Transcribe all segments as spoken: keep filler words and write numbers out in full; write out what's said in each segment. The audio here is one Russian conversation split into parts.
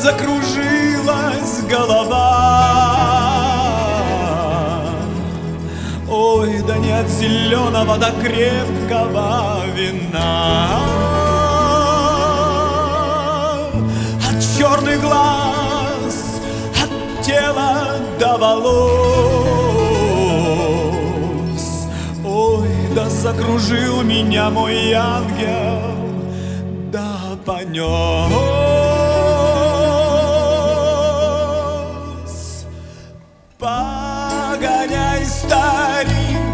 закружилась голова. Ой, да не от зеленого, да крепкого вина, от черных глаз, от тела до волос. Ой, да закружил меня мой ангел, да понес. Погоняй, старик,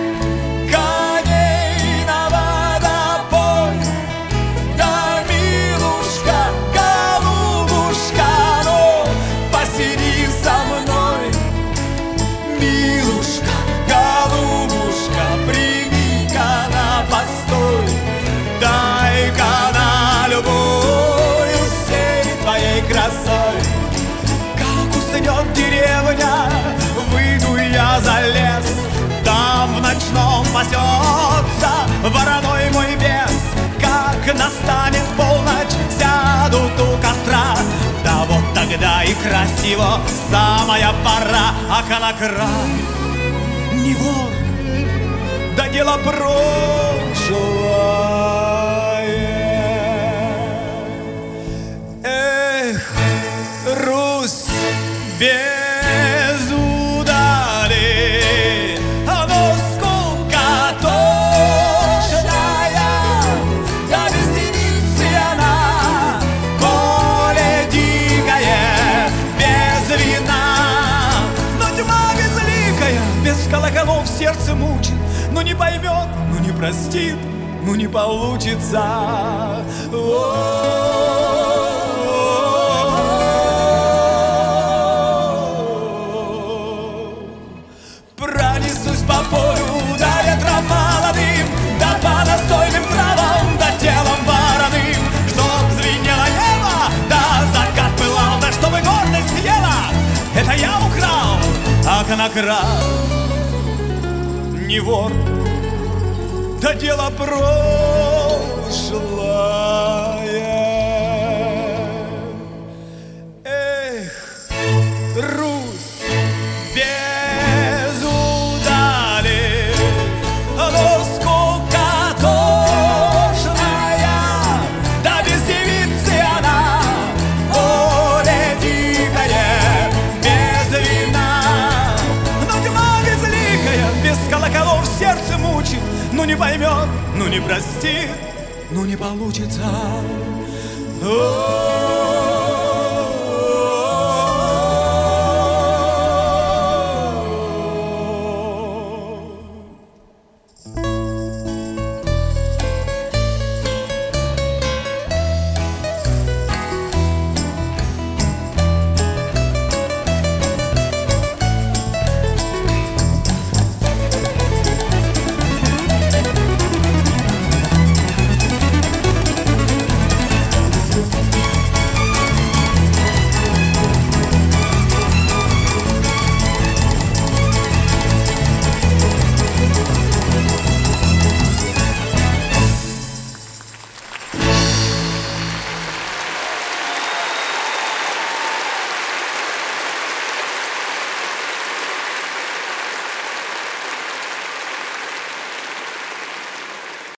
коней на водопой, да, милушка, голубушка, ну, посиди со мной. Милушка, голубушка, прими-ка на постой, дай-ка на любую всей твоей красой. Как уснет деревня, выйду я за лес, там в ночном пасется вороной мой бес. Как настанет полночь, сядут у костра, да вот тогда и красиво самая пора. А конокрад не вор, да дело прошлое. Эх, Русь без удали, но сколько тошная, да без девицы она, поле дикое, без вина. Но тьма безликая, без колоколов сердце мучит, ну не поймет, ну не простит, ну не получится. Пронесусь по полю, да ветром молодым, да по достойным травам, да телом вороным, чтоб звенело небо, да закат пылал, да чтобы гордость съела. Это я украл, а конокрад не вор, да дело прошлое. Эх, Русь без удали, но сколько тошная, да без девицы она, поле дикое, без вина. Но тьма безликая, без колоколов сердце мучит, ну не поймет, ну не простит, ну не получится. О-о-о.